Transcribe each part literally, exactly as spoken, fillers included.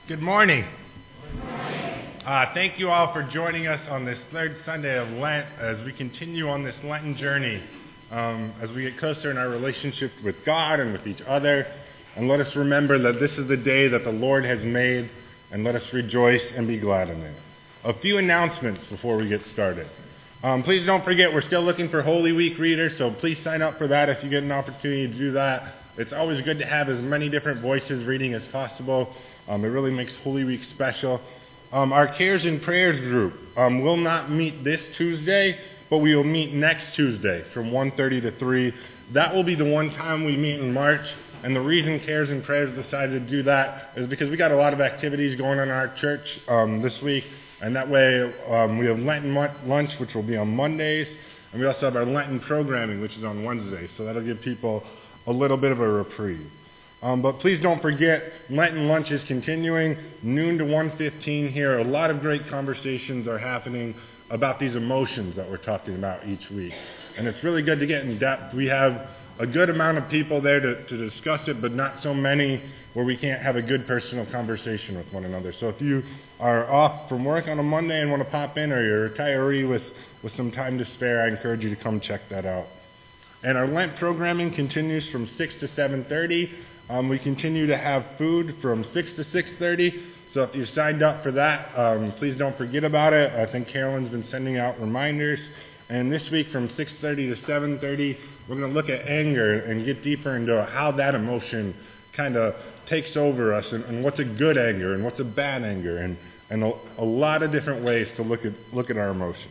Good morning. Good morning. Uh, thank you all for joining us on this third Sunday of Lent as we continue on this Lenten journey, um, as we get closer in our relationship with God and with each other. And let us remember that this is the day that the Lord has made, and let us rejoice and be glad in it. A few announcements before we get started. Um, please don't forget, we're still looking for Holy Week readers, so please sign up for that if you get an opportunity to do that. It's always good to have as many different voices reading as possible. Um, it really makes Holy Week special. Um, our Cares and Prayers group um, will not meet this Tuesday, but we will meet next Tuesday from one thirty to three. That will be the one time we meet in March, and the reason Cares and Prayers decided to do that is because we got a lot of activities going on in our church um, this week, and that way um, we have Lenten lunch, which will be on Mondays, and we also have our Lenten programming, which is on Wednesdays, so that'll give people a little bit of a reprieve. Um, but please don't forget, Lenten lunch is continuing, noon to one fifteen here. A lot of great conversations are happening about these emotions that we're talking about each week. And it's really good to get in depth. We have a good amount of people there to, to discuss it, but not so many where we can't have a good personal conversation with one another. So if you are off from work on a Monday and want to pop in, or you're a retiree with, with some time to spare, I encourage you to come check that out. And our Lent programming continues from six to seven thirty. Um, we continue to have food from six to six thirty, so if you signed up for that, um, please don't forget about it. I think Carolyn's been sending out reminders. And this week from six thirty to seven thirty, we're going to look at anger and get deeper into how that emotion kind of takes over us, and, and what's a good anger and what's a bad anger, and, and a, a lot of different ways to look at, look at our emotions.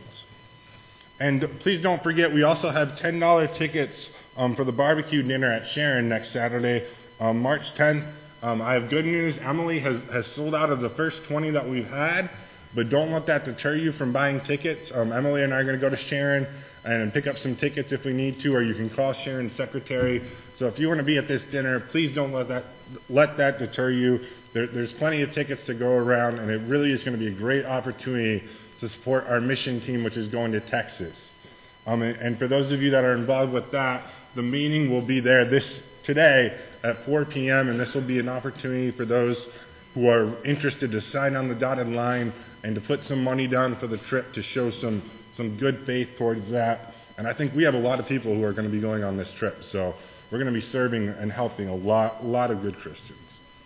And please don't forget, we also have ten dollars tickets um, for the barbecue dinner at Sharon next Saturday, um, March tenth. Um, I have good news. Emily has, has sold out of the first twenty that we've had, but don't let that deter you from buying tickets. Um, Emily and I are going to go to Sharon and pick up some tickets if we need to, or you can call Sharon's secretary. So if you want to be at this dinner, please don't let that let that deter you. There, there's plenty of tickets to go around, and it really is going to be a great opportunity to support our mission team, which is going to Texas. Um, and, and for those of you that are involved with that, the meeting will be there this today at four p.m., and this will be an opportunity for those who are interested to sign on the dotted line and to put some money down for the trip to show some, some good faith towards that. And I think we have a lot of people who are going to be going on this trip, so we're going to be serving and helping a lot, a lot of good Christians.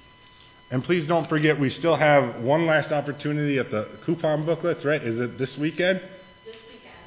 And please don't forget, we still have one last opportunity at the coupon booklets, right? Is it this weekend? This weekend.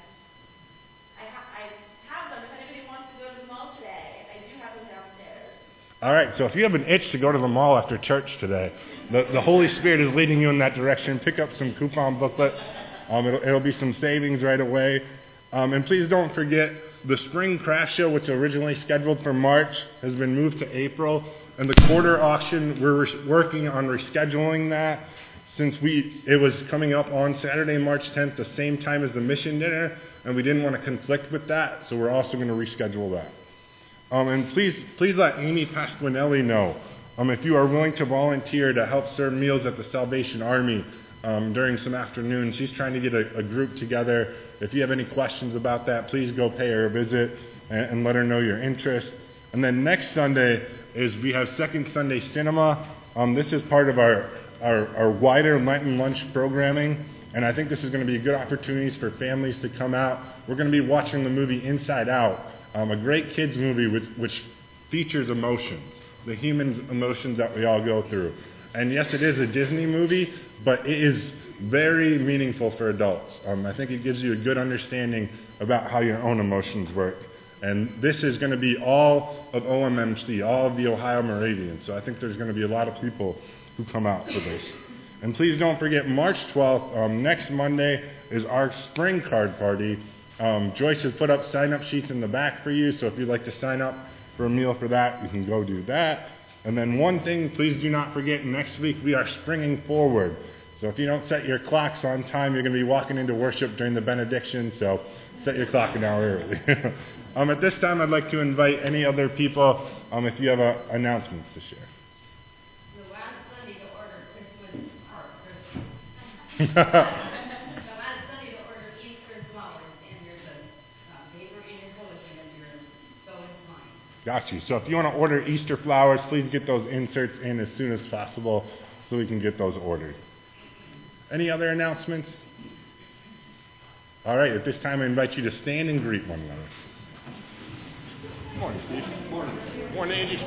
I, ha- I have them. If anybody wants to go to the mall today, I do have them downstairs. All right, so if you have an itch to go to the mall after church today, the, the Holy Spirit is leading you in that direction. Pick up some coupon booklets. Um, it'll, it'll be some savings right away. Um, and please don't forget, the spring craft show, which originally scheduled for March, has been moved to April. And the quarter auction, we're re- working on rescheduling that since we it was coming up on Saturday, March tenth, the same time as the mission dinner, and we didn't want to conflict with that, so we're also going to reschedule that. Um, and please, please let Amy Pasquinelli know um, if you are willing to volunteer to help serve meals at the Salvation Army um, during some afternoons. She's trying to get a, a group together. If you have any questions about that, please go pay her a visit and, and let her know your interest. And then next Sunday is we have Second Sunday Cinema. Um, this is part of our, our, our wider Lenten lunch programming, and I think this is going to be a good opportunity for families to come out. We're going to be watching the movie Inside Out, um, a great kids movie which, which features emotions, the human emotions that we all go through. And yes, it is a Disney movie, but it is very meaningful for adults. Um, I think it gives you a good understanding about how your own emotions work. And this is going to be all of O M M C, all of the Ohio Moravians. So I think there's going to be a lot of people who come out for this. And please don't forget, March twelfth, um, next Monday, is our spring card party. Um, Joyce has put up sign-up sheets in the back for you, so if you'd like to sign up for a meal for that, you can go do that. And then one thing, please do not forget, next week we are springing forward. So if you don't set your clocks on time, you're going to be walking into worship during the benediction, so set your clock an hour early. um, at this time, I'd like to invite any other people, um, if you have uh, announcements to share. The last Sunday to order Christmas, or Christmas. the last Sunday to order Easter flowers, and there's a uh, paper in your bulletin of yours, so is mine. Got you. So if you want to order Easter flowers, please get those inserts in as soon as possible. so we can get those ordered. Any other announcements? All right, at this time I invite you to stand and greet one another. Good morning, Steve. Good morning. Good morning, Angie.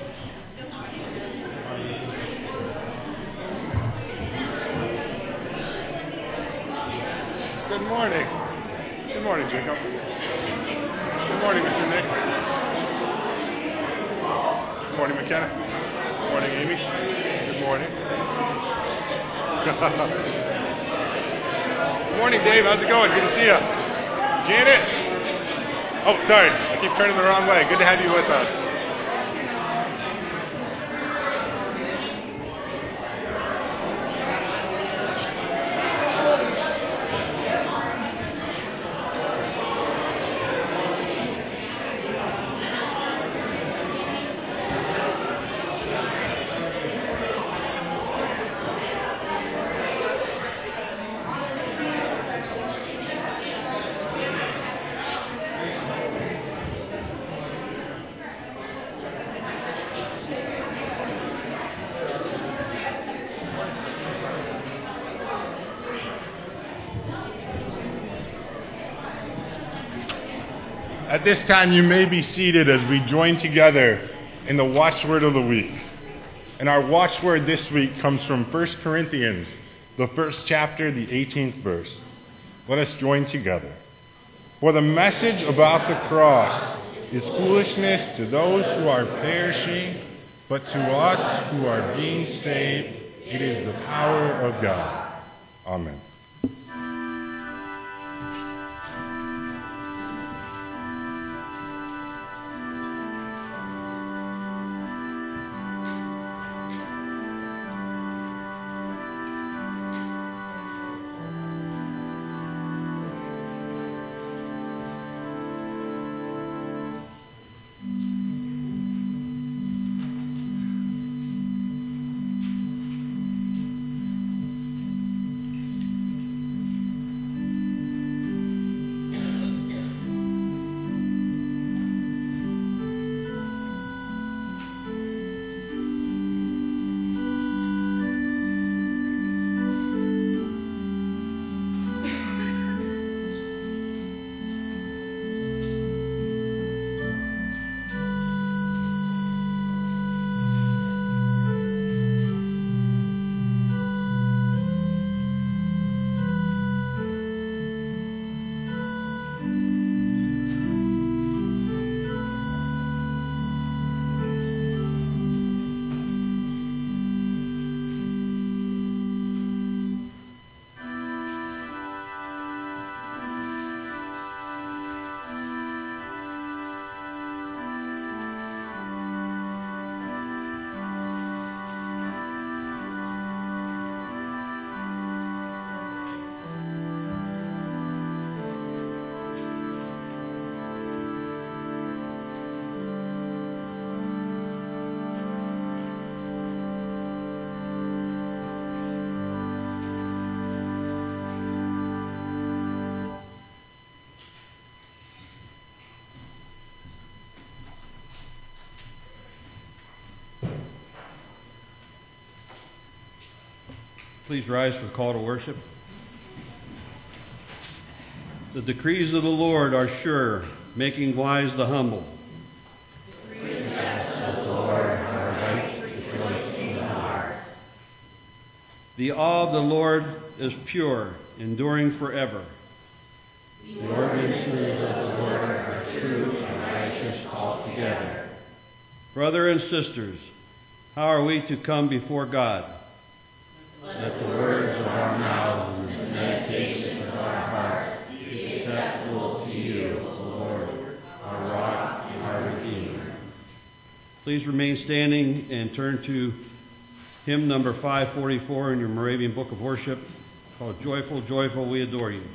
Good morning. Good morning, Jacob. Good morning, Mister Nick. Good morning, McKenna. Good morning, Amy. Good morning. Good morning, Dave. How's it going? Good to see you. Janet. Oh, sorry. I keep turning the wrong way. Good to have you with us. At this time, you may be seated as we join together in the watchword of the week. And our watchword this week comes from First Corinthians, the first chapter, the eighteenth verse. Let us join together. For the message about the cross is foolishness to those who are perishing, but to us who are being saved, it is the power of God. Amen. Please rise for the call to worship. The decrees of the Lord are sure, making wise the humble. The precepts of the Lord are right, rejoicing the heart. The awe of the Lord is pure, enduring forever. The ordinances of the Lord are true and righteous altogether. Brother and sisters, how are we to come before God? Let the words of our mouths and the meditations of our hearts be acceptable to you, O Lord, our rock and our Redeemer. Please remain standing and turn to hymn number five forty-four in your Moravian Book of Worship, called Joyful, Joyful, We Adore You.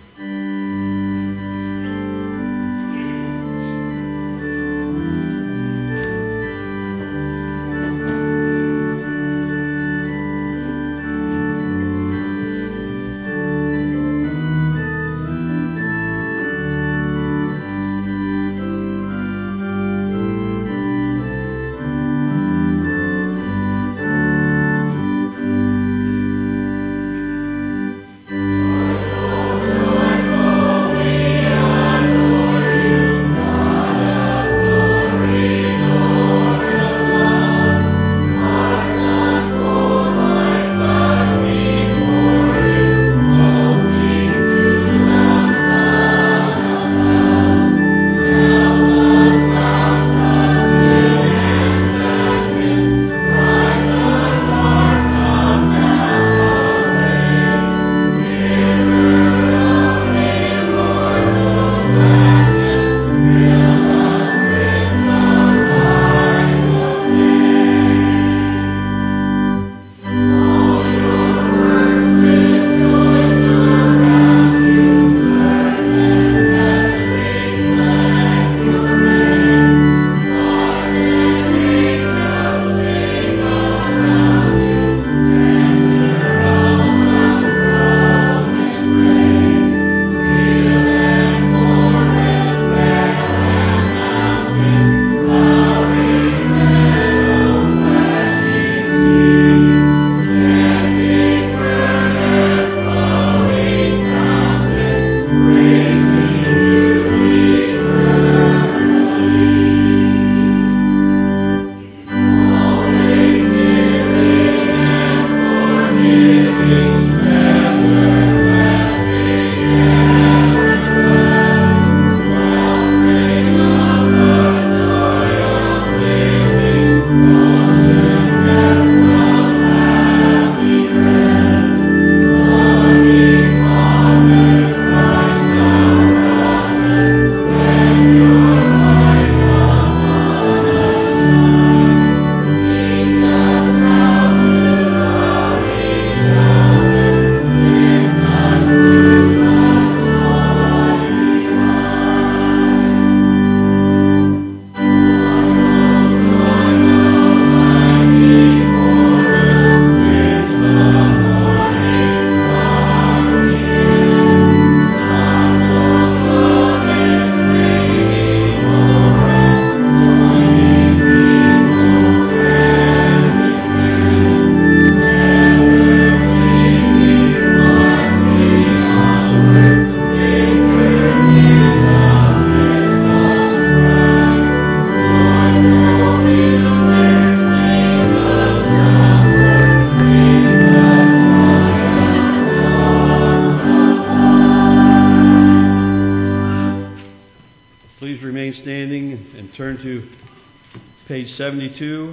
Please remain standing and turn to page seventy-two.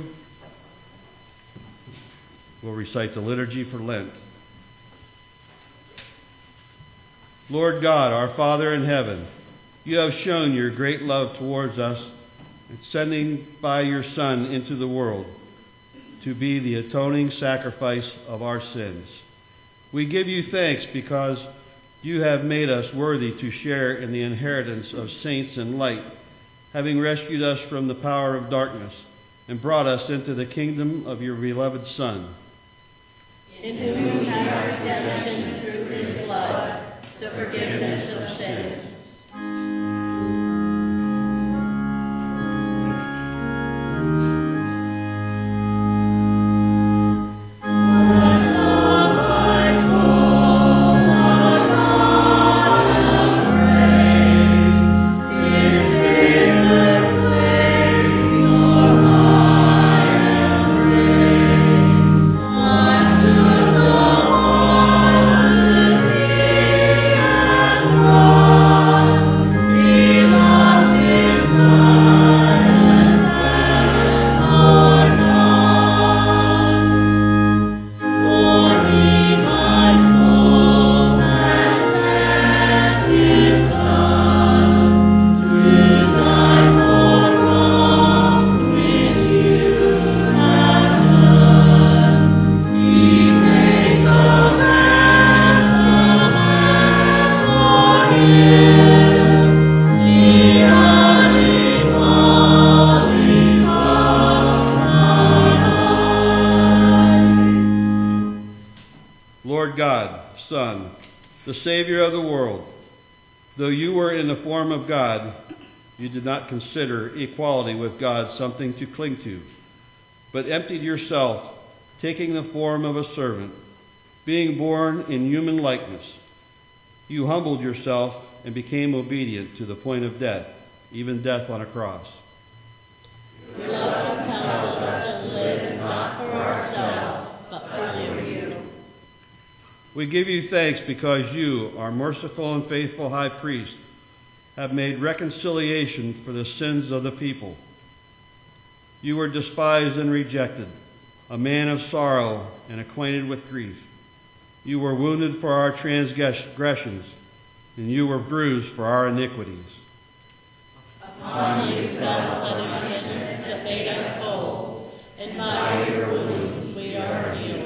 We'll recite the liturgy for Lent. Lord God, our Father in heaven, you have shown your great love towards us in sending by your Son into the world to be the atoning sacrifice of our sins. We give you thanks because you have made us worthy to share in the inheritance of saints and light, having rescued us from the power of darkness and brought us into the kingdom of your beloved Son. In whom we have redemption through his blood, the forgiveness of sins. Savior of the world, though you were in the form of God, you did not consider equality with God something to cling to, but emptied yourself, taking the form of a servant, being born in human likeness. You humbled yourself and became obedient to the point of death, even death on a cross. Your love compels us to live not for ourselves, but for you. We give you thanks because you, our merciful and faithful high priest, have made reconciliation for the sins of the people. You were despised and rejected, a man of sorrow and acquainted with grief. You were wounded for our transgressions, and you were bruised for our iniquities. Upon you fell punishment that made us whole, and by your wounds we are healed.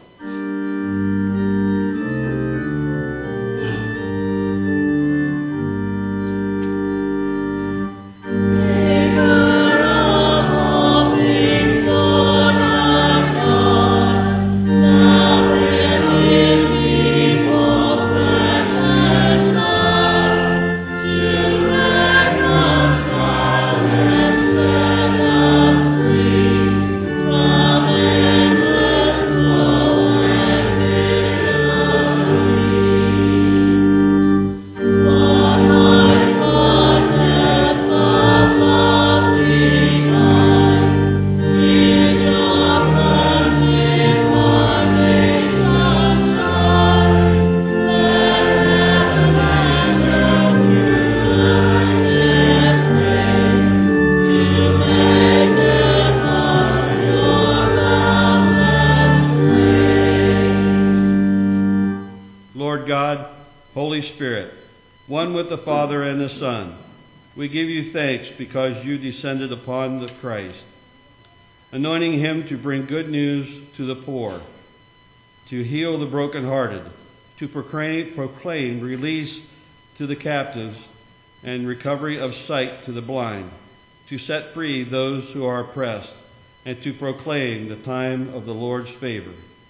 We give you thanks because you descended upon the Christ, anointing him to bring good news to the poor, to heal the brokenhearted, to proclaim, proclaim release to the captives and recovery of sight to the blind, to set free those who are oppressed, and to proclaim the time of the Lord's favor.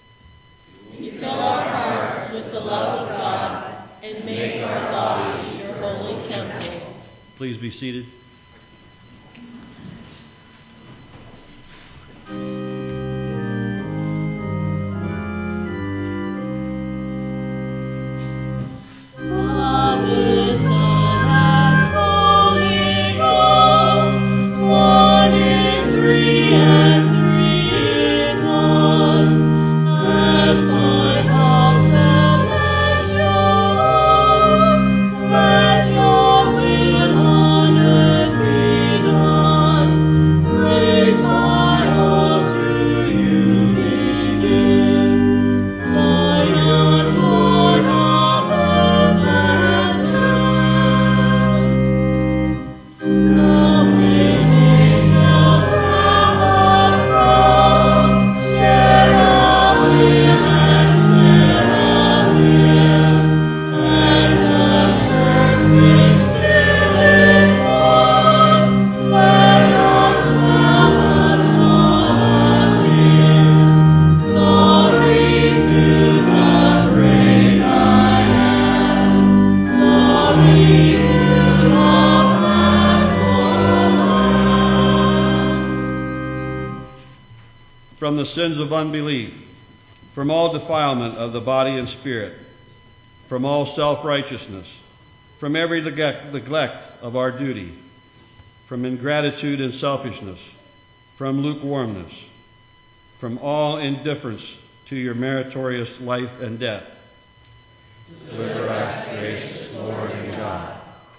You fill our hearts with the love of God and make our bodies your holy temple. Please be seated. Let your will on earth from the sins of unbelief, from all defilement of the body and spirit, from all self-righteousness, from every neglect of our duty, from ingratitude and selfishness, from lukewarmness, from all indifference to your meritorious life and death. Deliver us, gracious Lord and God.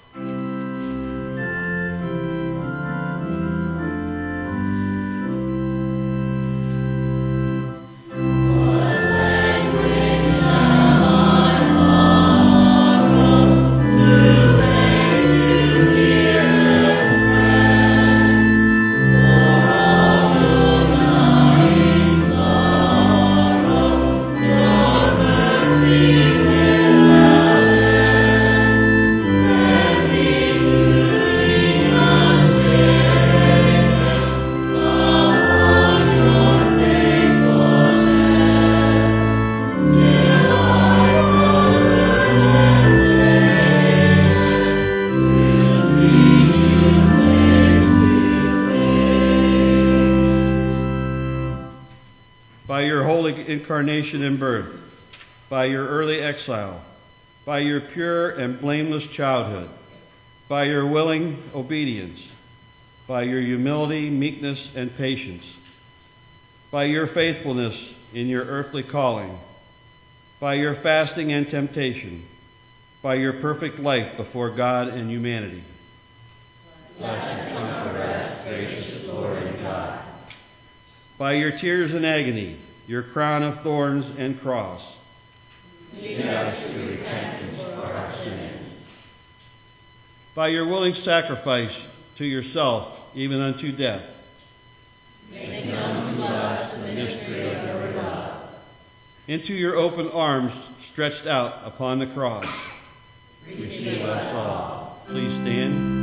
Incarnation and birth, by your early exile, by your pure and blameless childhood, by your willing obedience, by your humility, meekness, and patience, by your faithfulness in your earthly calling, by your fasting and temptation, by your perfect life before God and humanity. Bless and comfort us, gracious Lord and God. By your tears and agony, your crown of thorns and cross, lead us to repentance for our sins. By your willing sacrifice to yourself, even unto death, make known to us the mystery of your love. Into your open arms stretched out upon the cross, receive us all. Please stand.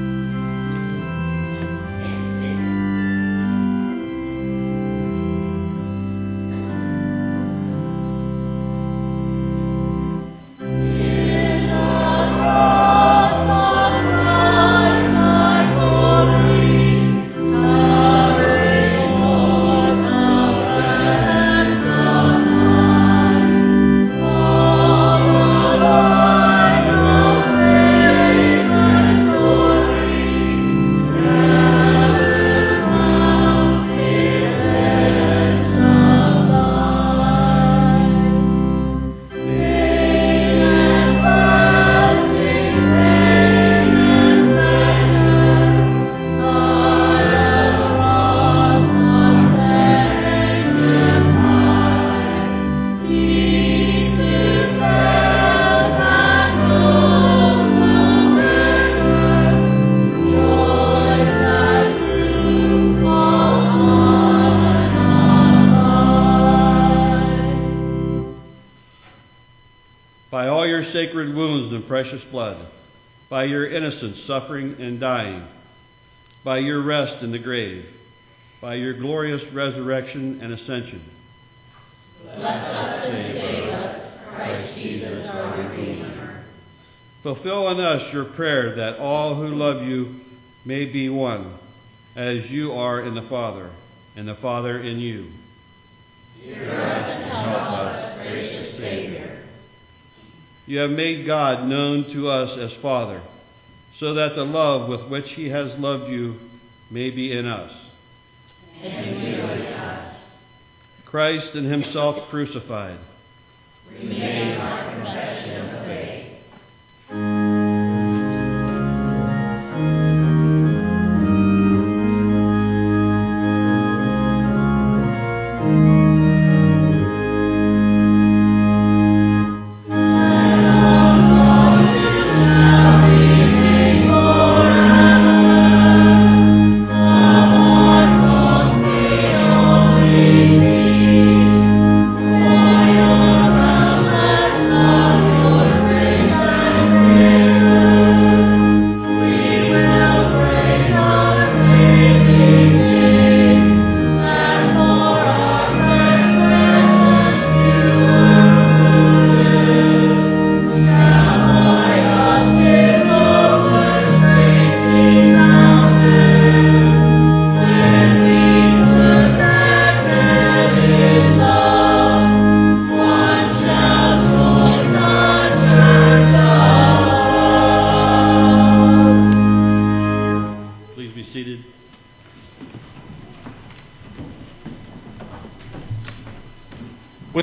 Sacred wounds and precious blood, by your innocence suffering and dying, by your rest in the grave, by your glorious resurrection and ascension. Bless us and save us, Christ Jesus our Redeemer. Fulfill in us your prayer that all who love you may be one, as you are in the Father, and the Father in you. Hear us and help us, gracious Savior. You have made God known to us as Father, so that the love with which he has loved you may be in us. And you in us. Christ and himself crucified. Remain our confession of faith. For your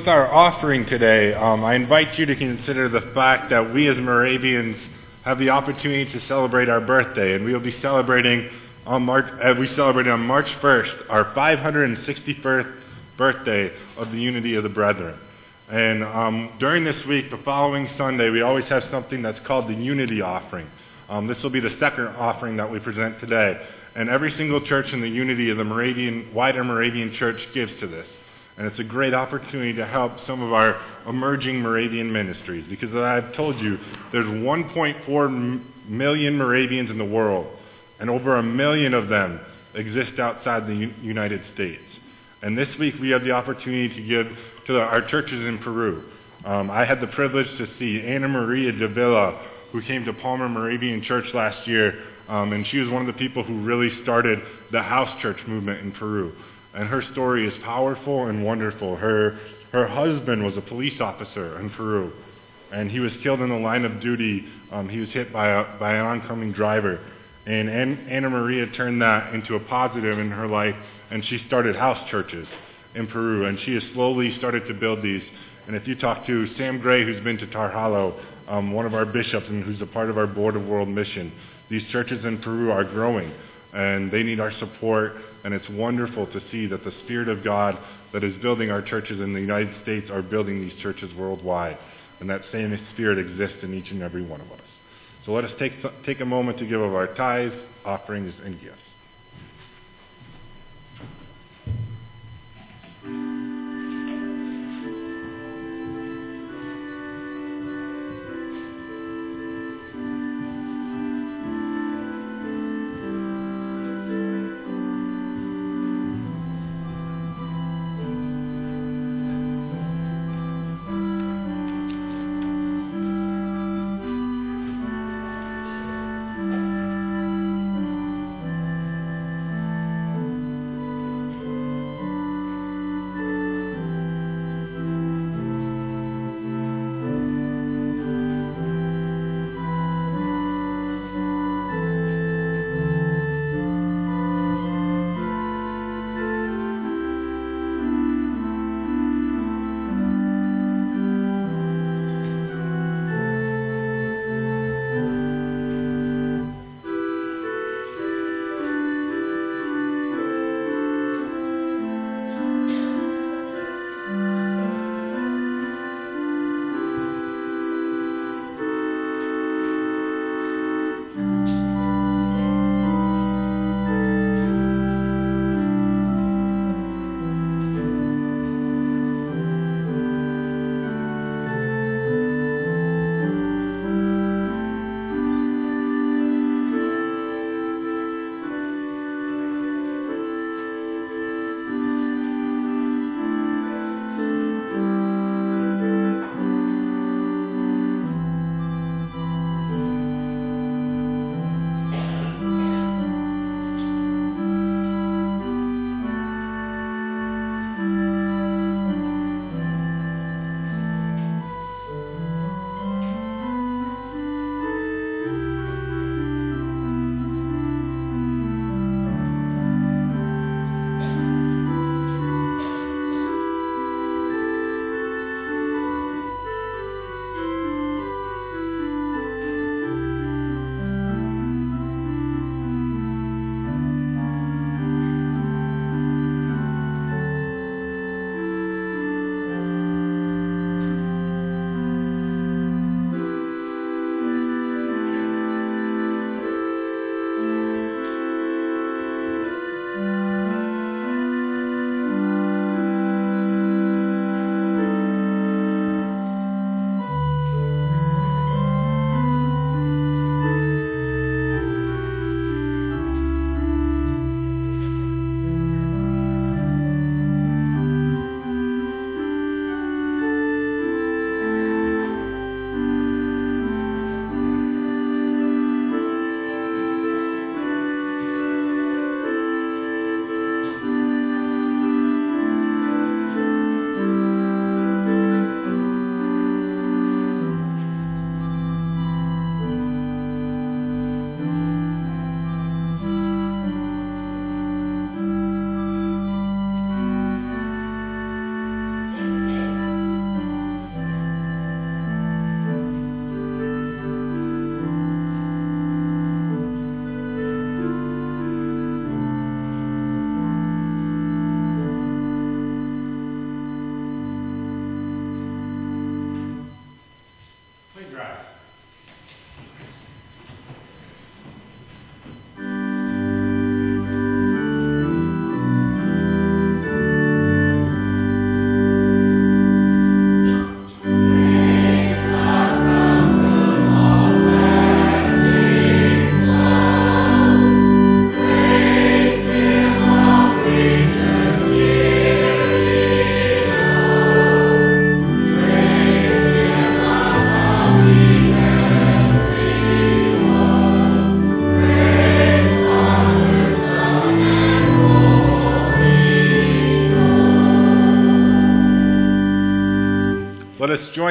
with our offering today, um, I invite you to consider the fact that we as Moravians have the opportunity to celebrate our birthday, and we will be celebrating on March. Uh, we celebrate on March first, our five hundred sixty-first birthday of the Unity of the Brethren. And um, during this week, the following Sunday, we always have something that's called the Unity Offering. Um, this will be the second offering that we present today, and every single church in the Unity of the Moravian, wider Moravian Church gives to this. And it's a great opportunity to help some of our emerging Moravian ministries, because as I've told you, there's one point four million Moravians in the world, and over a million of them exist outside the U- United States. And this week we have the opportunity to give to the, our churches in Peru. Um, I had the privilege to see Ana Maria de Villa, who came to Palmer Moravian Church last year, um, and she was one of the people who really started the house church movement in Peru. And her story is powerful and wonderful. Her her husband was a police officer in Peru, and he was killed in the line of duty. Um, he was hit by a by an oncoming driver, and An- Ana Maria turned that into a positive in her life, and she started house churches in Peru, and she has slowly started to build these. And if you talk to Sam Gray, who's been to Tarhalo, um, one of our bishops and who's a part of our Board of World Mission, these churches in Peru are growing, and they need our support. And it's wonderful to see that the Spirit of God that is building our churches in the United States are building these churches worldwide. And that same Spirit exists in each and every one of us. So let us take, take a moment to give of our tithes, offerings, and gifts.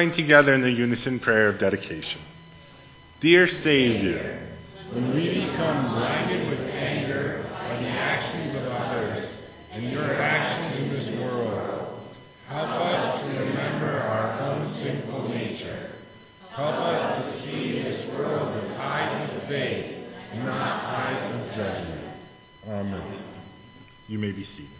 join together in the unison prayer of dedication. Dear Savior, when we become blinded with anger by the actions of others and your actions in this world, help us to remember our own sinful nature. Help us to see this world with eyes of faith and not eyes of judgment. Amen. You may be seated.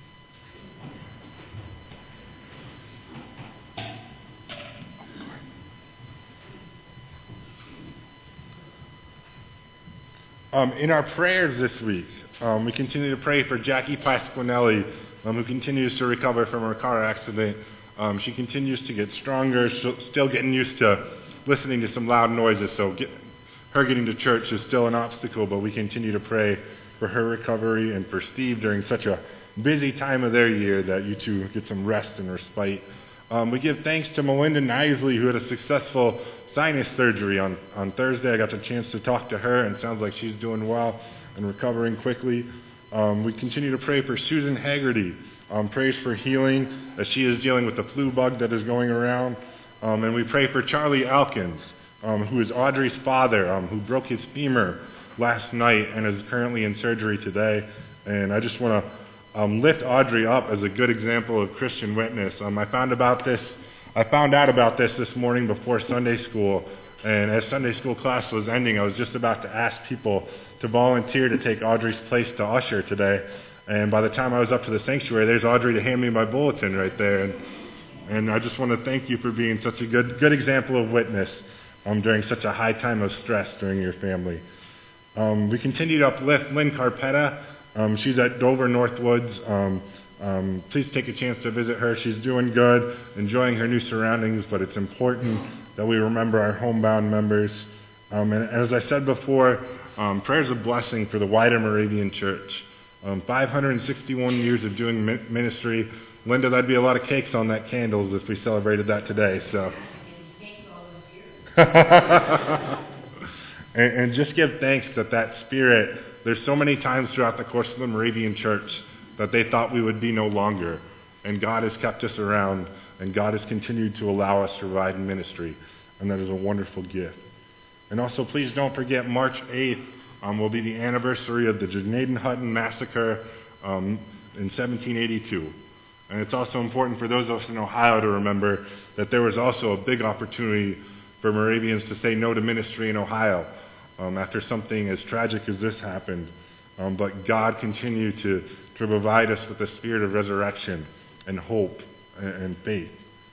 Um, in our prayers this week, um, we continue to pray for Jackie Pasquinelli, um, who continues to recover from her car accident. Um, she continues to get stronger, She's still getting used to listening to some loud noises, so get, her getting to church is still an obstacle, but we continue to pray for her recovery and for Steve during such a busy time of their year that you two get some rest and respite. Um, we give thanks to Melinda Nisley, who had a successful sinus surgery on, on Thursday. I got the chance to talk to her, and it sounds like she's doing well and recovering quickly. Um, we continue to pray for Susan Haggerty. Um, praise for healing as she is dealing with the flu bug that is going around. Um, and we pray for Charlie Elkins, um, who is Audrey's father, um, who broke his femur last night and is currently in surgery today. And I just want to um, lift Audrey up as a good example of Christian witness. Um, I found about this I found out about this this morning before Sunday school, and as Sunday school class was ending, I was just about to ask people to volunteer to take Audrey's place to usher today, and by the time I was up to the sanctuary, there's Audrey to hand me my bulletin right there, and, and I just want to thank you for being such a good good example of witness um, during such a high time of stress during your family. Um, we continue to uplift Lynn Carpetta. Um, she's at Dover Northwoods. Um, Um, please take a chance to visit her. She's doing good, enjoying her new surroundings, but it's important that we remember our homebound members. Um, and as I said before, um, prayer is a blessing for the wider Moravian Church. Um, five hundred sixty-one years of doing mi- ministry. Linda, that'd be a lot of cakes on that candles if we celebrated that today. So, and, and just give thanks that that spirit, there's so many times throughout the course of the Moravian Church that they thought we would be no longer. And God has kept us around, and God has continued to allow us to provide in ministry. And that is a wonderful gift. And also, please don't forget, March eighth um, will be the anniversary of the Gnadenhutten Massacre um, in seventeen eighty-two. And it's also important for those of us in Ohio to remember that there was also a big opportunity for Moravians to say no to ministry in Ohio um, after something as tragic as this happened. Um, but God continued to, to provide us with the spirit of resurrection and hope and, and faith.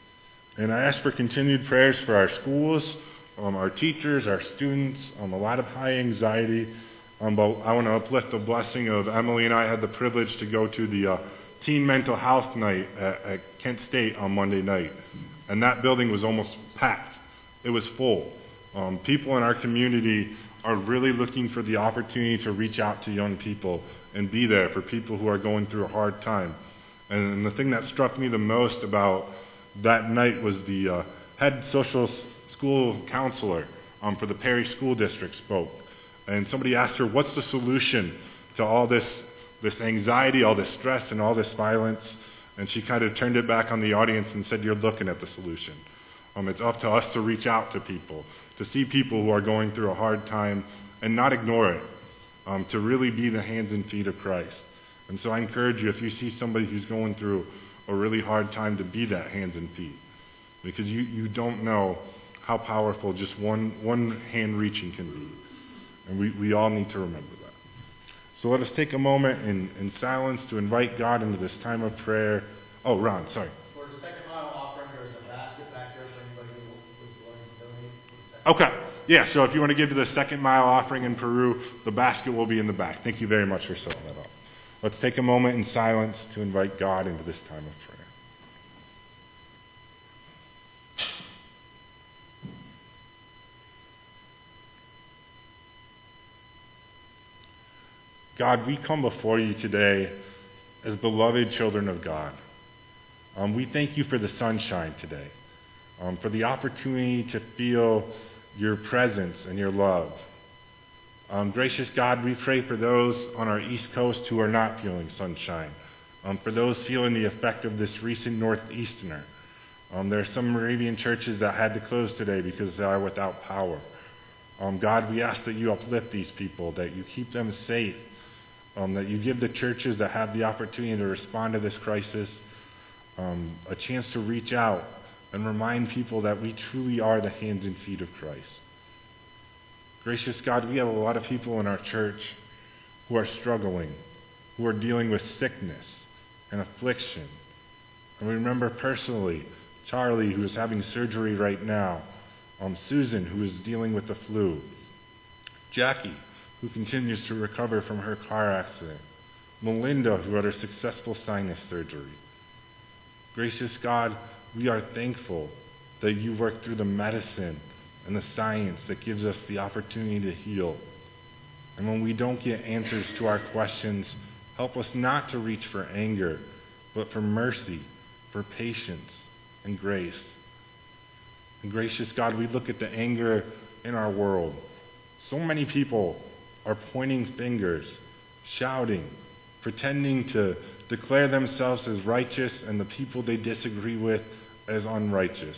And I ask for continued prayers for our schools, um, our teachers, our students, um, a lot of high anxiety. Um, but I want to uplift the blessing of Emily and I had the privilege to go to the uh, Teen Mental Health Night at, at Kent State on Monday night. And that building was almost packed. It was full. Um, people in our community are really looking for the opportunity to reach out to young people and be there for people who are going through a hard time. And the thing that struck me the most about that night was the uh, head social school counselor um, for the Perry School District spoke. And somebody asked her, what's the solution to all this, this anxiety, all this stress, and all this violence? And she kind of turned it back on the audience and said, you're looking at the solution. Um, it's up to us to reach out to people, to see people who are going through a hard time and not ignore it, um, to really be the hands and feet of Christ. And so I encourage you, if you see somebody who's going through a really hard time, to be that hands and feet, because you, you don't know how powerful just one, one hand reaching can be. And we, we all need to remember that. So let us take a moment in, in silence to invite God into this time of prayer. Oh, Ron, sorry. For the second mile offering, there's a basket back there for anybody who was willing to donate. For the second Okay. Yeah, so if you want to give to the second mile offering in Peru, the basket will be in the back. Thank you very much for setting that up. Let's take a moment in silence to invite God into this time of prayer. God, we come before you today as beloved children of God. Um, we thank you for the sunshine today, um, for the opportunity to feel your presence and your love. Um, gracious God, we pray for those on our East Coast who are not feeling sunshine, um, for those feeling the effect of this recent northeasterner. Um, there are some Moravian churches that had to close today because they are without power. Um, God, we ask that you uplift these people, that you keep them safe, um, that you give the churches that have the opportunity to respond to this crisis um, a chance to reach out and remind people that we truly are the hands and feet of Christ. Gracious God, we have a lot of people in our church who are struggling, who are dealing with sickness and affliction. And we remember personally Charlie, who is having surgery right now, um, Susan, who is dealing with the flu, Jackie, who continues to recover from her car accident, Melinda, who had her successful sinus surgery. Gracious God, we are thankful that you work through the medicine and the science that gives us the opportunity to heal. And when we don't get answers to our questions, help us not to reach for anger, but for mercy, for patience, and grace. And gracious God, we look at the anger in our world. So many people are pointing fingers, shouting, pretending to declare themselves as righteous and the people they disagree with as unrighteous.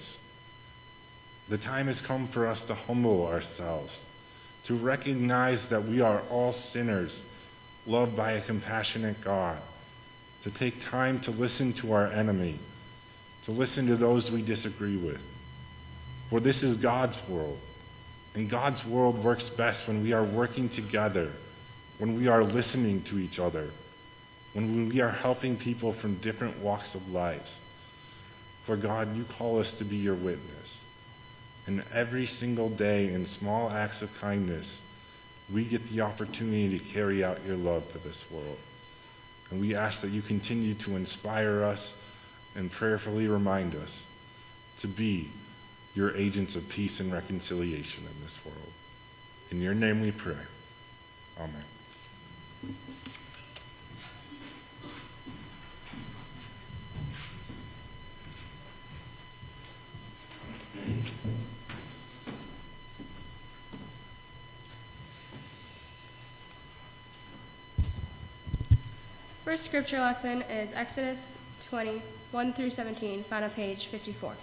The time has come for us to humble ourselves, to recognize that we are all sinners, loved by a compassionate God, to take time to listen to our enemy, to listen to those we disagree with. For this is God's world, and God's world works best when we are working together, when we are listening to each other, when we are helping people from different walks of life. For God, you call us to be your witness. And every single day in small acts of kindness, we get the opportunity to carry out your love for this world. And we ask that you continue to inspire us and prayerfully remind us to be your agents of peace and reconciliation in this world. In your name we pray. Amen. First scripture lesson is Exodus twenty, one through seventeen, found on page fifty-four.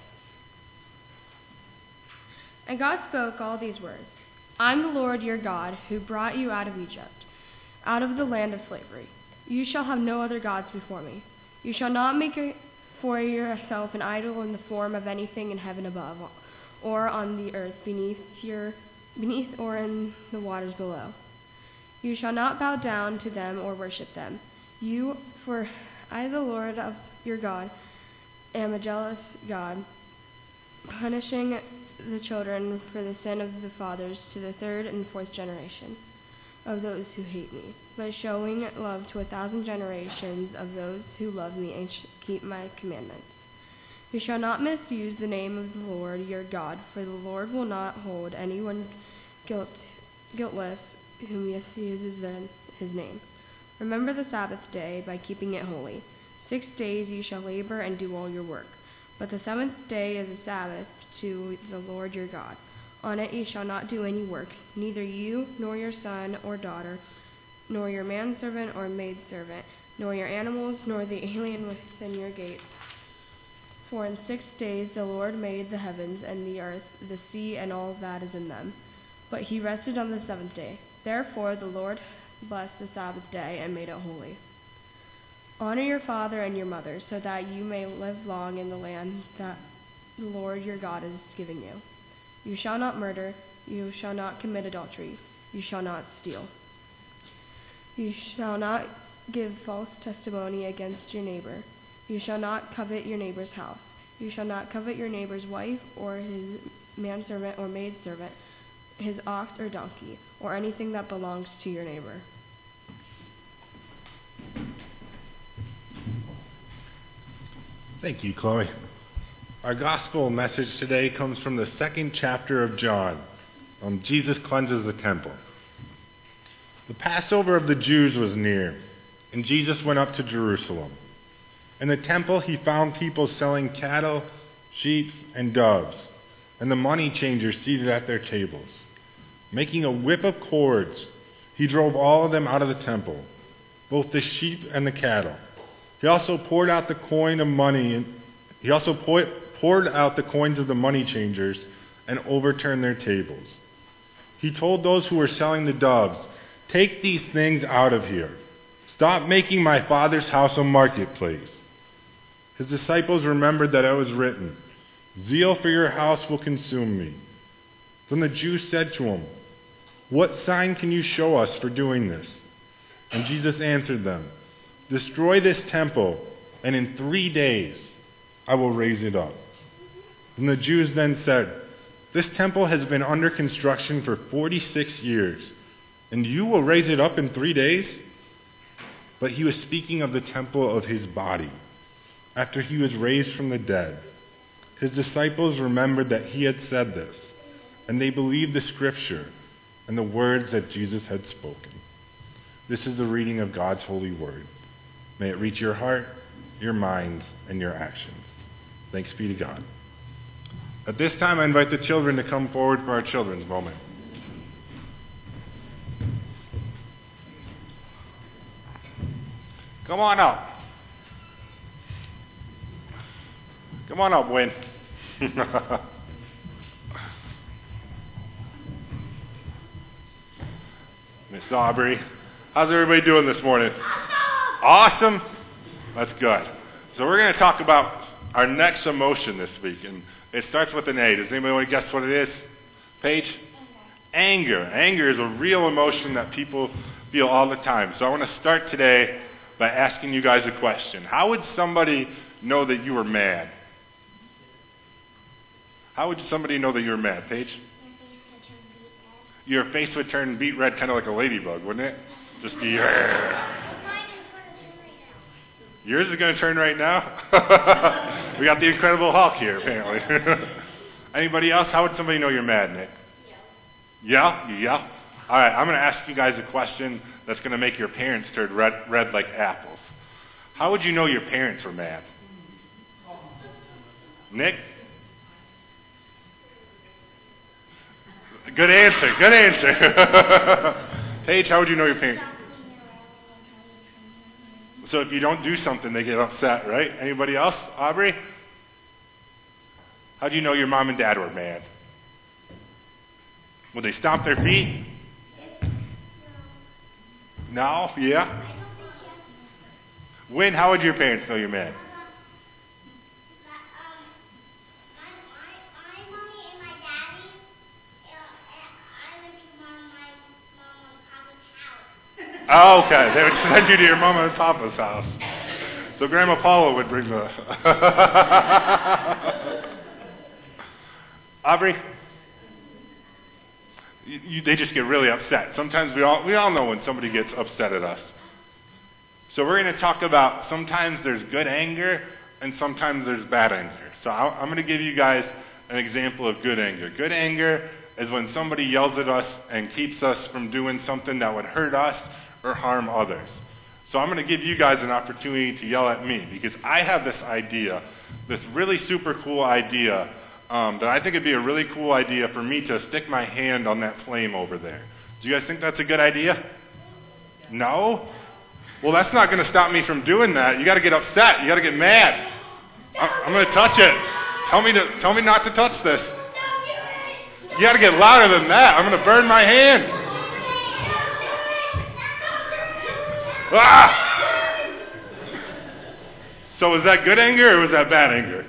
And God spoke all these words. I'm the Lord your God, who brought you out of Egypt, out of the land of slavery. You shall have no other gods before me. You shall not make a, for yourself an idol in the form of anything in heaven above, or on the earth beneath your beneath or in the waters below. You shall not bow down to them or worship them. You, for I, the Lord of your God, am a jealous God, punishing the children for the sin of the fathers to the third and fourth generation of those who hate me, but showing love to a thousand generations of those who love me and keep my commandments. You shall not misuse the name of the Lord your God, for the Lord will not hold anyone guilt, guiltless whom misuses his name. Remember the Sabbath day by keeping it holy. Six days you shall labor and do all your work. But the seventh day is a Sabbath to the Lord your God. On it you shall not do any work, neither you, nor your son or daughter, nor your manservant or maidservant, nor your animals, nor the alien within your gates. For in six days the Lord made the heavens and the earth, the sea, and all that is in them. But he rested on the seventh day. Therefore the Lord blessed the Sabbath day and made it holy. Honor your father and your mother, so that you may live long in the land that the Lord your God is giving you. You shall not murder. You shall not commit adultery. You shall not steal. You shall not give false testimony against your neighbor. You shall not covet your neighbor's house. You shall not covet your neighbor's wife or his manservant or maidservant, his ox or donkey, or anything that belongs to your neighbor. Thank you, Chloe. Our gospel message today comes from the second chapter of John. Um, Jesus cleanses the temple. The Passover of the Jews was near, and Jesus went up to Jerusalem. In the temple he found people selling cattle, sheep, and doves, and the money changers seated at their tables. Making a whip of cords, he drove all of them out of the temple, both the sheep and the cattle. He also poured out the coin of money, and he also poured out the coins of the money changers, and overturned their tables. He told those who were selling the doves, "Take these things out of here. Stop making my Father's house a marketplace." His disciples remembered that it was written, "Zeal for your house will consume me." Then the Jews said to him, "What sign can you show us for doing this?" And Jesus answered them, "Destroy this temple, and in three days I will raise it up." And the Jews then said, "This temple has been under construction for forty-six years, and you will raise it up in three days?" But he was speaking of the temple of his body, after he was raised from the dead. His disciples remembered that he had said this, and they believed the scripture and the words that Jesus had spoken. This is the reading of God's holy word. May it reach your heart, your minds, and your actions. Thanks be to God. At this time, I invite the children to come forward for our children's moment. Come on up. Come on up, Wayne. Miss Aubrey. How's everybody doing this morning? Awesome? That's good. So we're going to talk about our next emotion this week, and it starts with an A. Does anybody want to guess what it is? Paige? Anger. Anger. Anger is a real emotion that people feel all the time. So I want to start today by asking you guys a question. How would somebody know that you were mad? How would somebody know that you were mad, Paige? Your face would turn beet red, kind of like a ladybug, wouldn't it? Just be... Yours is going to turn right now? We got the Incredible Hulk here, apparently. Anybody else? How would somebody know you're mad, Nick? Yeah? Yeah? All right, I'm going to ask you guys a question that's going to make your parents turn red, red like apples. How would you know your parents were mad? Nick? Good answer, good answer. Paige, how would you know your parents? So if you don't do something, they get upset, right? Anybody else? Aubrey? How do you know your mom and dad were mad? Would they stomp their feet? No? Yeah? Wynn, how would your parents know you're mad? Oh, okay. They would send you to your mama and papa's house. So Grandma Paula would bring the... Aubrey? You, you, they just get really upset. Sometimes we all we all know when somebody gets upset at us. So we're going to talk about sometimes there's good anger and sometimes there's bad anger. So I, I'm going to give you guys an example of good anger. Good anger is when somebody yells at us and keeps us from doing something that would hurt us or harm others. So I'm going to give you guys an opportunity to yell at me because I have this idea, this really super cool idea um, that I think would be a really cool idea for me to stick my hand on that flame over there. Do you guys think that's a good idea? No? Well, that's not going to stop me from doing that. You got to get upset. You got to get mad. I'm going to touch it. Tell me to tell me not to touch this. You got to get louder than that. I'm going to burn my hand. Ah! So was that good anger or was that bad anger?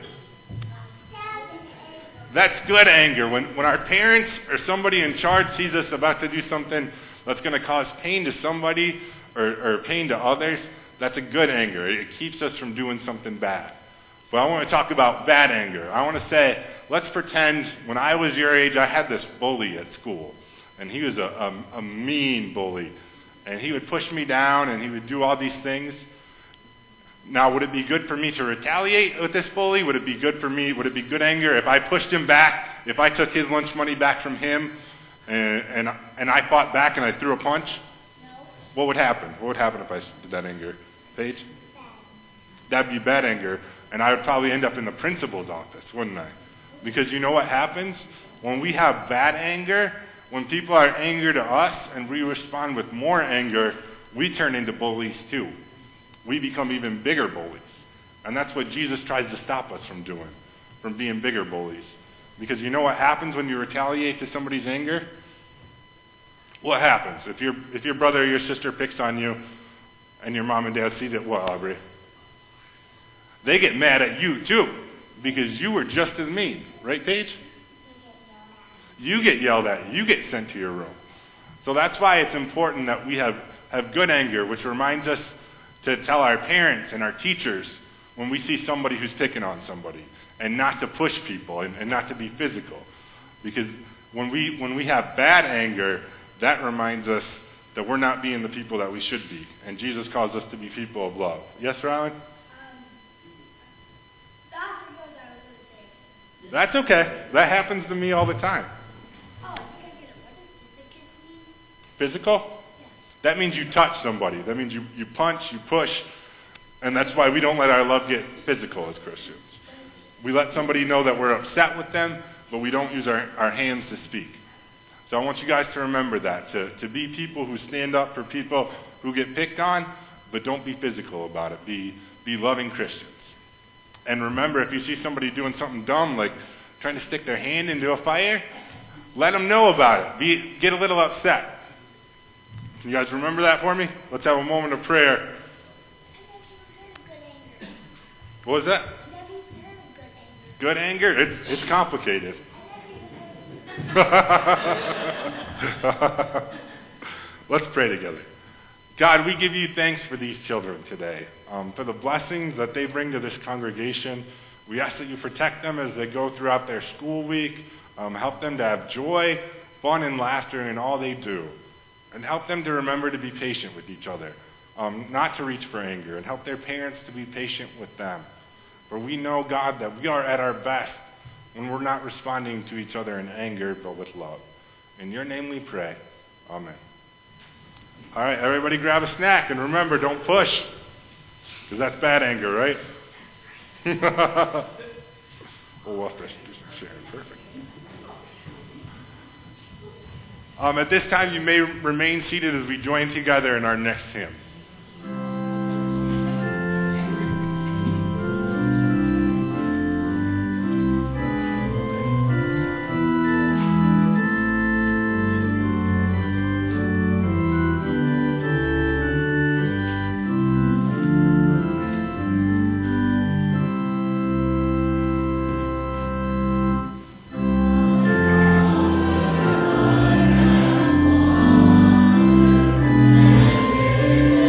That's good anger. When when our parents or somebody in charge sees us about to do something that's going to cause pain to somebody or, or pain to others, that's a good anger. It keeps us from doing something bad. But I want to talk about bad anger. I want to say, let's pretend when I was your age, I had this bully at school. And he was a, a, a mean bully. And he would push me down, and he would do all these things. Now, would it be good for me to retaliate with this bully? Would it be good for me? Would it be good anger if I pushed him back? If I took his lunch money back from him, and and, and I fought back and I threw a punch? No. What would happen? What would happen if I did that anger? Paige? Bad. That'd be bad anger, and I would probably end up in the principal's office, wouldn't I? Because you know what happens? When we have bad anger, when people are angry to us and we respond with more anger, we turn into bullies too. We become even bigger bullies. And that's what Jesus tries to stop us from doing. from being bigger bullies. Because you know what happens when you retaliate to somebody's anger? What happens? If your if your brother or your sister picks on you and your mom and dad see that, what, Aubrey? They get mad at you too, because you were just as mean. Right, Paige? You get yelled at. You get sent to your room. So that's why it's important that we have, have good anger, which reminds us to tell our parents and our teachers when we see somebody who's picking on somebody, and not to push people and, and not to be physical. Because when we when we have bad anger, that reminds us that we're not being the people that we should be. And Jesus calls us to be people of love. Yes, Rylan? Um, that's because I was a mistake. That's okay. That happens to me all the time. Oh, I think I get it. What does physicus mean? Physical? Yes. That means you touch somebody. That means you, you punch, you push. And that's why we don't let our love get physical as Christians. We let somebody know that we're upset with them, but we don't use our, our hands to speak. So I want you guys to remember that, to, to be people who stand up for people who get picked on, but don't be physical about it. Be, be loving Christians. And remember, if you see somebody doing something dumb, like trying to stick their hand into a fire, let them know about it. Be, get a little upset. Can you guys remember that for me? Let's have a moment of prayer. What was that? Good anger? It's, it's complicated. Let's pray together. God, we give you thanks for these children today, um, for the blessings that they bring to this congregation. We ask that you protect them as they go throughout their school week, um, help them to have joy, fun, and laughter in all they do, and help them to remember to be patient with each other, um, not to reach for anger, and help their parents to be patient with them. For we know, God, that we are at our best when we're not responding to each other in anger, but with love. In your name we pray. Amen. All right, everybody grab a snack, and remember, don't push, because that's bad anger, right? Oh, we'll have to do some sharing. Perfect. Um, at this time, you may remain seated as we join together in our next hymn. Thank you.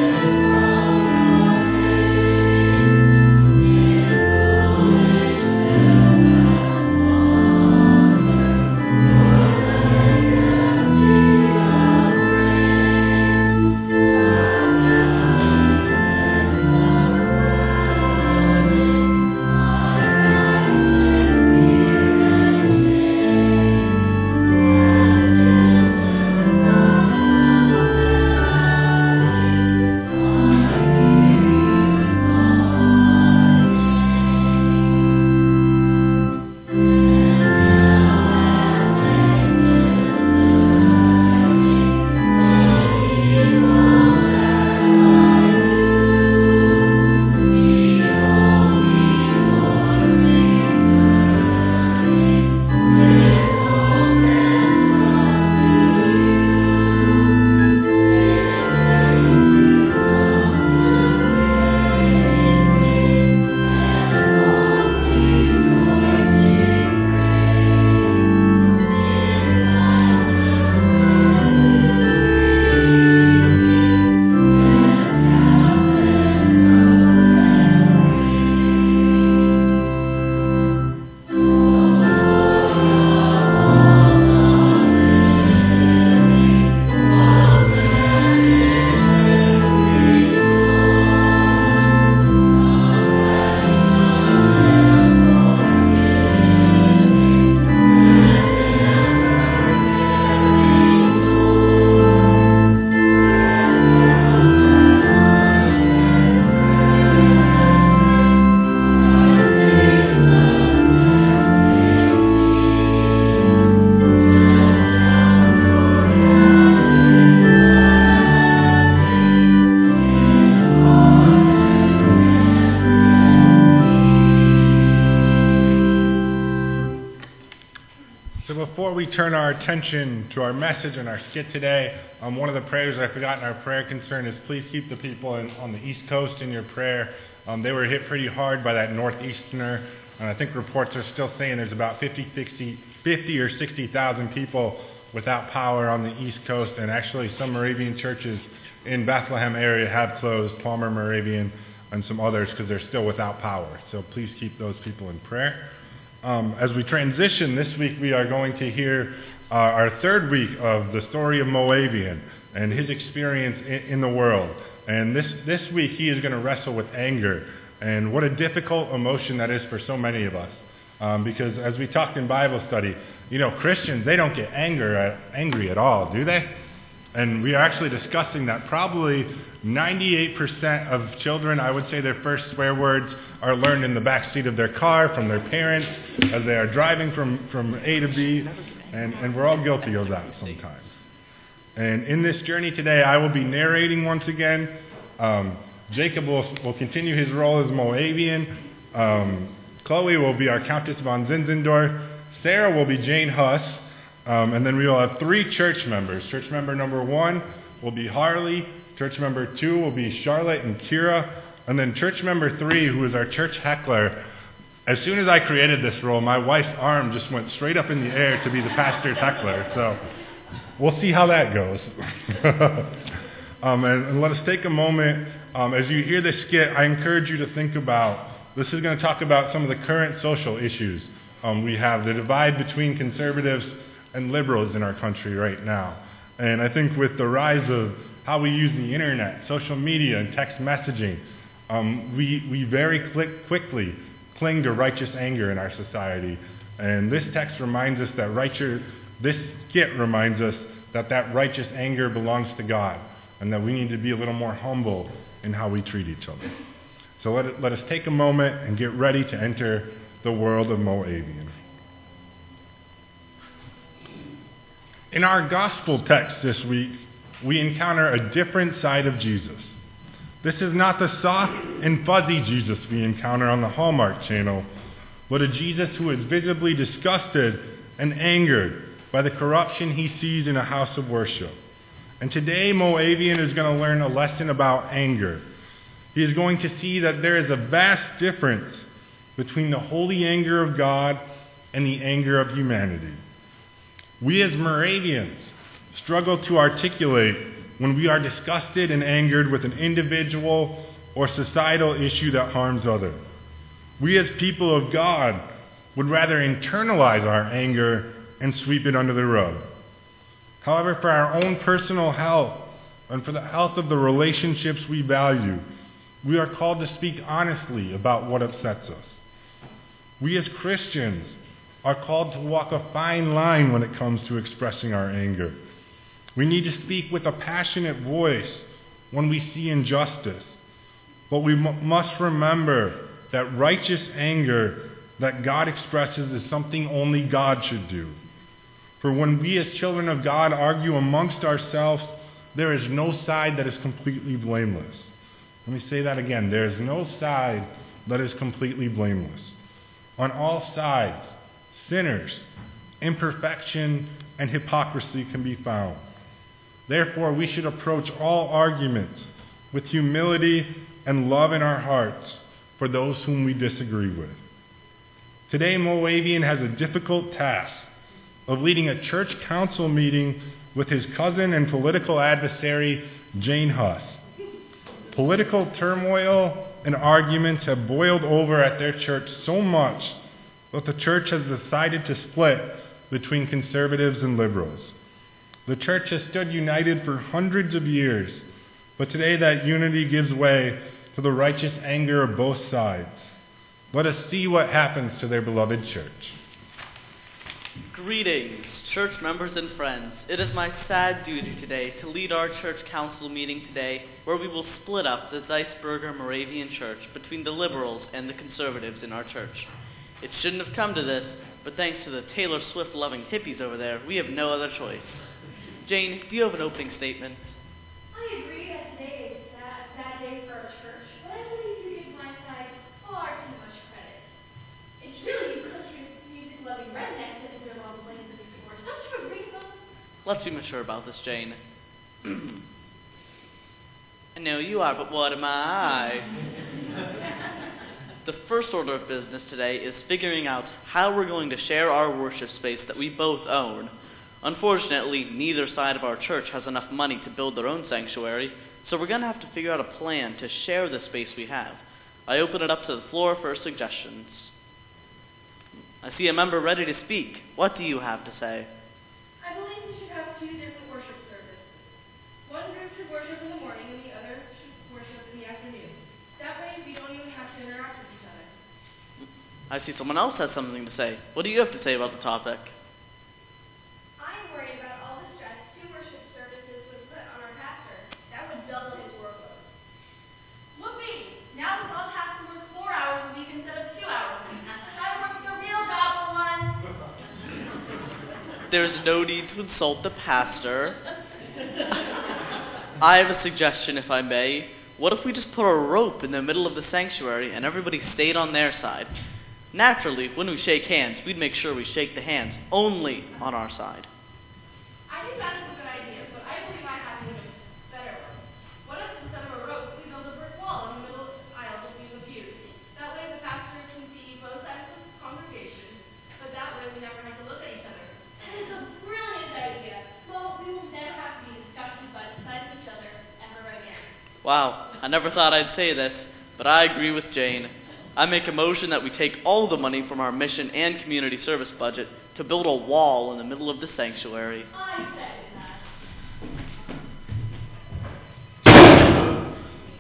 we turn our attention to our message and our skit today, um, one of the prayers I forgot in our prayer concern is please keep the people in, on the East Coast in your prayer. Um, they were hit pretty hard by that northeasterner, and I think reports are still saying there's about fifty, sixty, fifty or sixty thousand people without power on the East Coast, and actually some Moravian churches in Bethlehem area have closed, Palmer Moravian and some others, because they're still without power. So please keep those people in prayer. Um, as we transition, this week we are going to hear uh, our third week of the story of Moavian and his experience in, in the world. And this, this week he is going to wrestle with anger. And what a difficult emotion that is for so many of us. Um, because as we talked in Bible study, you know, Christians, they don't get anger at, angry at all, do they? And we are actually discussing that probably ninety-eight percent of children, I would say their first swear words are learned in the back seat of their car from their parents as they are driving from, from A to B. And, and we're all guilty of that sometimes. And in this journey today, I will be narrating once again. Um, Jacob will, will continue his role as Moavian. Um, Chloe will be our Countess von Zinzendorf. Sarah will be Jane Huss. Um, and then we will have three church members. Church member number one will be Harley. Church member two will be Charlotte and Kira. And then church member three, who is our church heckler. As soon as I created this role, my wife's arm just went straight up in the air to be the pastor's heckler. So we'll see how that goes. um, and, and let us take a moment. Um, as you hear this skit, I encourage you to think about, this is going to talk about some of the current social issues um, we have, the divide between conservatives and liberals in our country right now. And I think with the rise of how we use the internet, social media, and text messaging, um, we, we very quick, quickly cling to righteous anger in our society. And this text reminds us that righteous, this skit reminds us that that righteous anger belongs to God, and that we need to be a little more humble in how we treat each other. So let, it, let us take a moment and get ready to enter the world of Moavian. In our gospel text this week, we encounter a different side of Jesus. This is not the soft and fuzzy Jesus we encounter on the Hallmark Channel, but a Jesus who is visibly disgusted and angered by the corruption he sees in a house of worship. And today, Moavian is going to learn a lesson about anger. He is going to see that there is a vast difference between the holy anger of God and the anger of humanity. We as Moravians struggle to articulate when we are disgusted and angered with an individual or societal issue that harms others. We as people of God would rather internalize our anger and sweep it under the rug. However, for our own personal health and for the health of the relationships we value, we are called to speak honestly about what upsets us. We as Christians are called to walk a fine line when it comes to expressing our anger. We need to speak with a passionate voice when we see injustice. But we m- must remember that righteous anger that God expresses is something only God should do. For when we as children of God argue amongst ourselves, there is no side that is completely blameless. Let me say that again. There is no side that is completely blameless. On all sides, sinners, imperfection, and hypocrisy can be found. Therefore, we should approach all arguments with humility and love in our hearts for those whom we disagree with. Today, Moavian has a difficult task of leading a church council meeting with his cousin and political adversary, Jane Huss. Political turmoil and arguments have boiled over at their church so much that the church has decided to split between conservatives and liberals. The church has stood united for hundreds of years, but today that unity gives way to the righteous anger of both sides. Let us see what happens to their beloved church. Greetings, church members and friends. It is my sad duty today to lead our church council meeting today, where we will split up the Zeisberger Moravian Church between the liberals and the conservatives in our church. It shouldn't have come to this, but thanks to the Taylor Swift-loving hippies over there, we have no other choice. Jane, do you have an opening statement? I agree that today is a sad, sad day for our church, but I believe you give my side far too much credit. It's really you country music-loving rednecks that deserve all the blame for this divorce. Don't Let's be mature about this, Jane. I know you are, but what am I? The first order of business today is figuring out how we're going to share our worship space that we both own. Unfortunately, neither side of our church has enough money to build their own sanctuary, so we're going to have to figure out a plan to share the space we have. I open it up to the floor for suggestions. I see a member ready to speak. What do you have to say? I believe we should have two different worship services. One group should worship in the morning and the other should worship in the afternoon. That way we don't even have to interact with each other. I see someone else has something to say. What do you have to say about the topic? I'm worried about all the stress two worship services would put on our pastor. That would double his workload. Look, baby, now the boss has to work four hours a week instead of two hours a week. Try working a real job for once. There's no need to insult the pastor. I have a suggestion, if I may. What if we just put a rope in the middle of the sanctuary and everybody stayed on their side? Naturally, when we shake hands, we'd make sure we shake the hands only on our side. I think that's a good idea, but I believe I have an even better one. What if instead of a rope, we build a brick wall in the middle of the aisle between the pews? That way the pastor can see both sides of the congregation, but that way we never have to look at each other. That is a brilliant idea. Well, we will never have to be disgusted by the sight of each other ever again. Wow, I never thought I'd say this, but I agree with Jane. I make a motion that we take all the money from our mission and community service budget to build a wall in the middle of the sanctuary. I second that.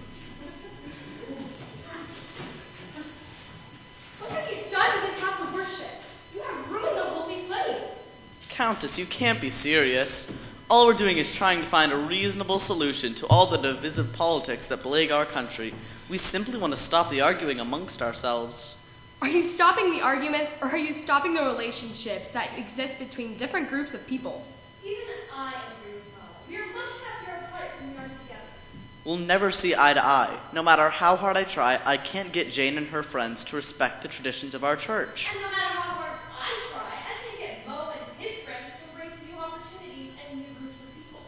What have you done to this house of worship? You have ruined the holy place. Countess, you can't be serious. All we're doing is trying to find a reasonable solution to all the divisive politics that plague our country. We simply want to stop the arguing amongst ourselves. Are you stopping the arguments, or are you stopping the relationships that exist between different groups of people? Even I agree with Mo. We are much happier apart than we are together. We'll never see eye to eye. No matter how hard I try, I can't get Jane and her friends to respect the traditions of our church. And no matter how hard I try, I can't get Mo and his friends to embrace new opportunities and new groups of people.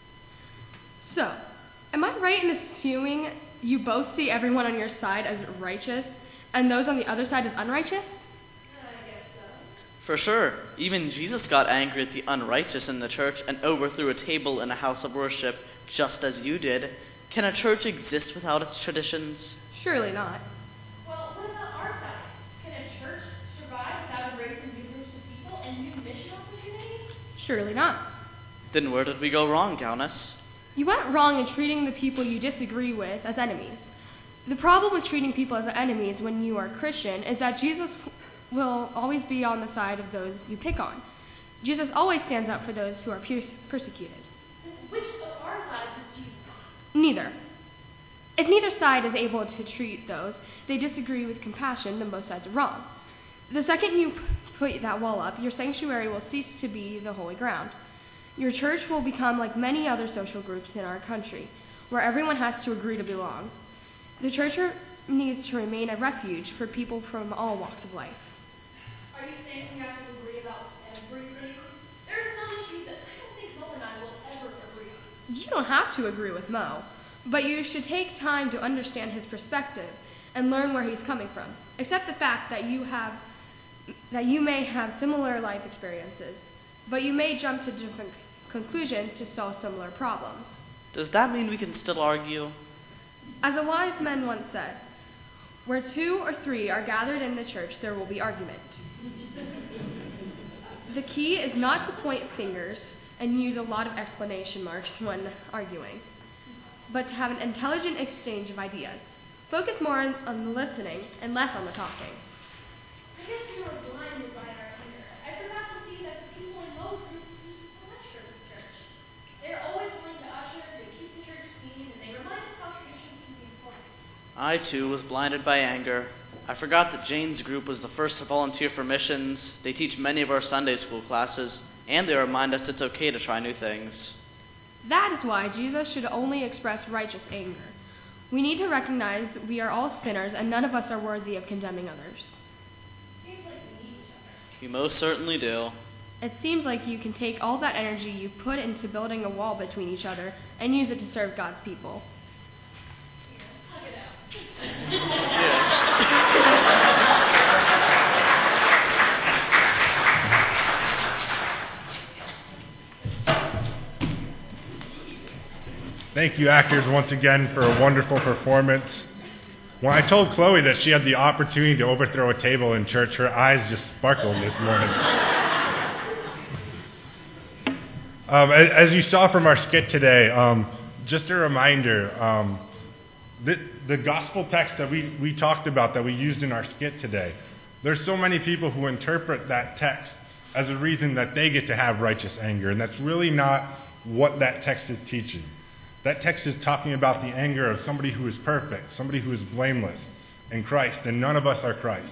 So, am I right in assuming you both see everyone on your side as righteous and those on the other side as unrighteous? I guess so. For sure. Even Jesus got angry at the unrighteous in the church and overthrew a table in a house of worship, just as you did. Can a church exist without its traditions? Surely not. Well, what about our side? Can a church survive without embracing new groups of people and new mission opportunities? Surely not. Then where did we go wrong, Countess? You went wrong in treating the people you disagree with as enemies. The problem with treating people as enemies when you are Christian is that Jesus will always be on the side of those you pick on. Jesus always stands up for those who are perse- persecuted. Which of our sides is Jesus on? Neither. If neither side is able to treat those they disagree with compassion, then both sides are wrong. The second you p- put that wall up, your sanctuary will cease to be the holy ground. Your church will become like many other social groups in our country, where everyone has to agree to belong. The church r- needs to remain a refuge for people from all walks of life. Are you saying we have to agree about everything? There are some issues that I don't think Mo and I will ever agree on. You don't have to agree with Mo, but you should take time to understand his perspective and learn where he's coming from. Accept the fact that you have that you may have similar life experiences, but you may jump to different conclusions to solve similar problems. Does that mean we can still argue? As a wise man once said, where two or three are gathered in the church, there will be argument. The key is not to point fingers and use a lot of exclamation marks when arguing, but to have an intelligent exchange of ideas. Focus more on, on the listening and less on the talking. I guess we were blinded by our anger. I forgot to see that the people in Mo's group use so much for the church. They're always willing to usher, to keep the church clean, and they remind us how traditions can be important. I, too, was blinded by anger. I forgot that Jane's group was the first to volunteer for missions. They teach many of our Sunday school classes, and they remind us it's okay to try new things. That is why Jesus should only express righteous anger. We need to recognize we are all sinners and none of us are worthy of condemning others. Seems like we need each other. You most certainly do. It seems like you can take all that energy you put into building a wall between each other and use it to serve God's people. Thank you, actors, once again for a wonderful performance. When I told Chloe that she had the opportunity to overthrow a table in church, her eyes just sparkled this morning. um, as, as you saw from our skit today, um, just a reminder, um, the, the gospel text that we, we talked about, that we used in our skit today, there's so many people who interpret that text as a reason that they get to have righteous anger, and that's really not what that text is teaching. That text is talking about the anger of somebody who is perfect, somebody who is blameless in Christ, and none of us are Christ.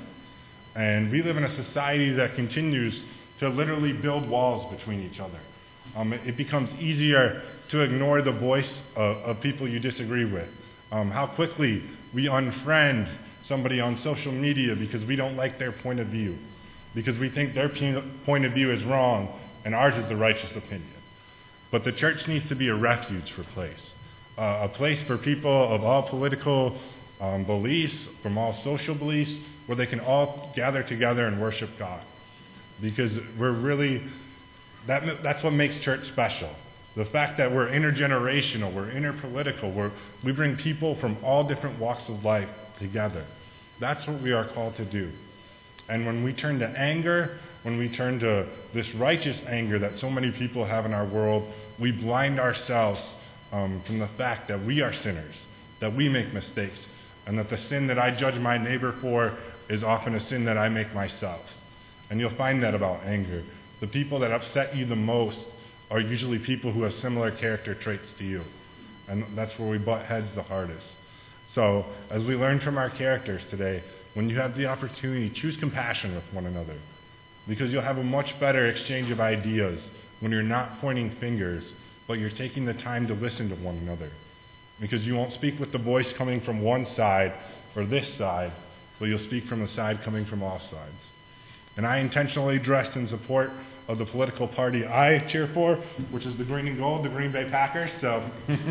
And we live in a society that continues to literally build walls between each other. Um, it, it becomes easier to ignore the voice of, of people you disagree with. Um, how quickly we unfriend somebody on social media because we don't like their point of view, because we think their point of view is wrong and ours is the righteous opinion. But the church needs to be a refuge for place, uh, a place for people of all political um, beliefs, from all social beliefs, where they can all gather together and worship God. Because we're really, that, that's what makes church special. The fact that we're intergenerational, we're interpolitical, we're, we bring people from all different walks of life together. That's what we are called to do. And when we turn to anger, when we turn to this righteous anger that so many people have in our world, we blind ourselves um, from the fact that we are sinners, that we make mistakes, and that the sin that I judge my neighbor for is often a sin that I make myself. And you'll find that about anger. The people that upset you the most are usually people who have similar character traits to you. And that's where we butt heads the hardest. So, as we learn from our characters today, when you have the opportunity, choose compassion with one another. Because you'll have a much better exchange of ideas when you're not pointing fingers, but you're taking the time to listen to one another. Because you won't speak with the voice coming from one side or this side, but you'll speak from the side coming from all sides. And I intentionally dressed in support of the political party I cheer for, which is the green and gold, the Green Bay Packers. So,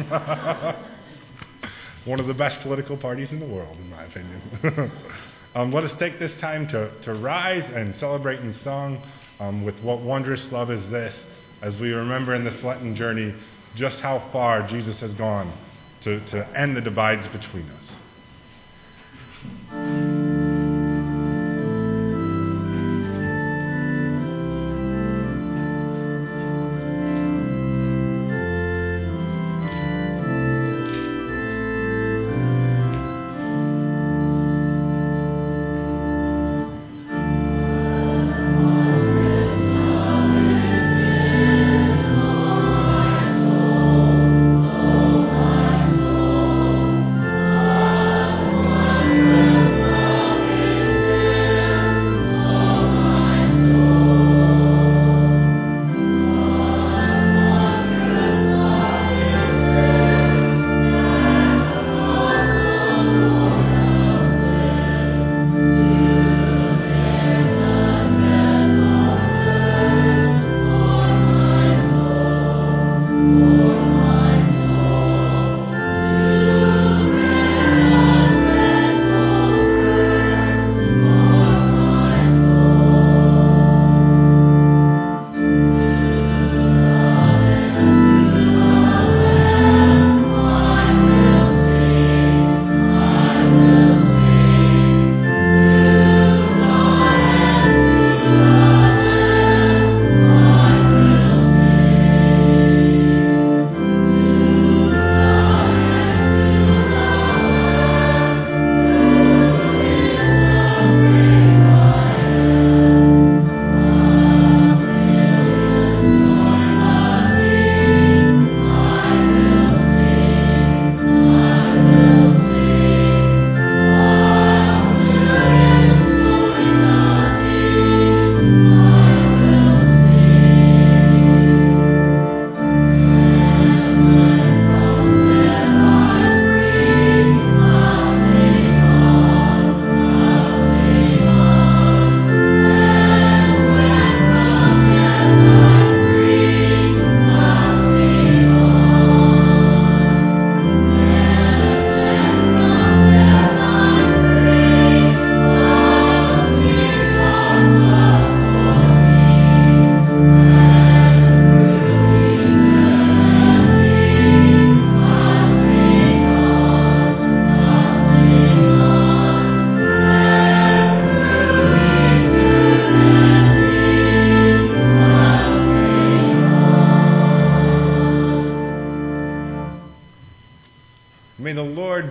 one of the best political parties in the world, in my opinion. um, let us take this time to, to rise and celebrate in song um, with what wondrous love is this, as we remember in this Lenten journey just how far Jesus has gone to, to end the divides between us. Oh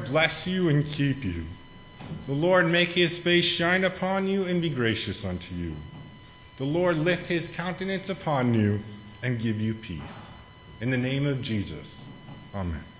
bless you and keep you. The Lord make his face shine upon you and be gracious unto you. The Lord lift his countenance upon you and give you peace. In the name of Jesus, amen.